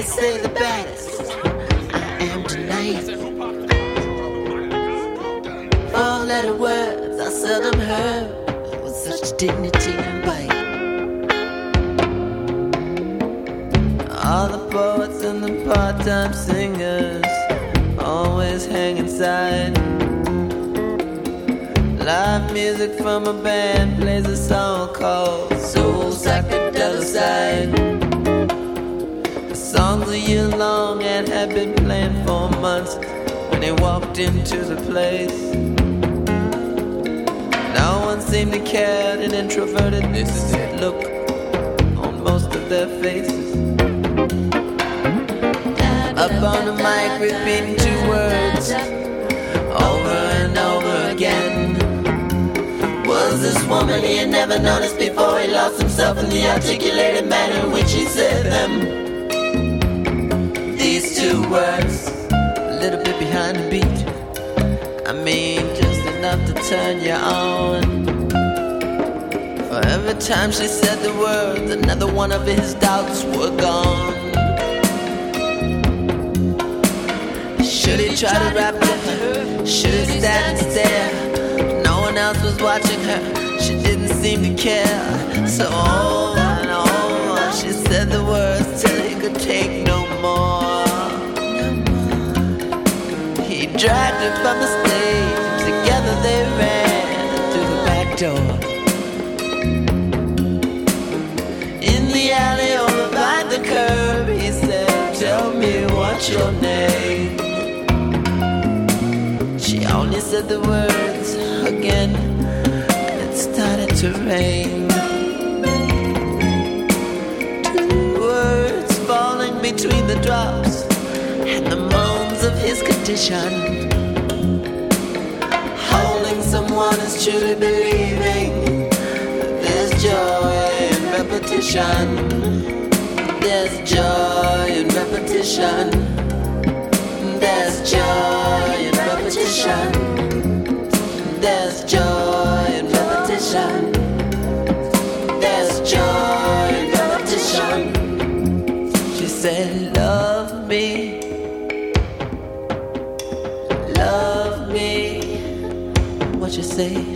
say the baddest I am tonight. Four-letter words I seldom heard with such dignity and bite. All the poets and the part-time singers always hang inside. Live music from a band plays a song called Soul Psychedelic Side. The song's a year long and had been playing for months when he walked into the place. No one seemed to care, an introverted look on most of their faces. Up on the mic repeating two words over and over again. Was this woman he had never noticed before? He lost himself in the articulated manner in which he said them. These two words, a little bit behind the beat. I mean, just enough to turn you on. For every time she said the words, another one of his doubts were gone. Should he try to rap with her? Should he stand and stare? No one else was watching her. She didn't seem to care. So on and on she said the words till he could take no more. He dragged her from the stage. Together they ran through the back door. In the alley over by the curb, he said, "Tell me what's your name." She only said the words again. It started to rain. Two words falling between the drops and the moans of his condition. Holding someone is truly believing. There's joy in repetition. There's joy in repetition. There's joy in repetition. There's joy in repetition. There's joy in repetition. She said, "Love me, love me." What you say?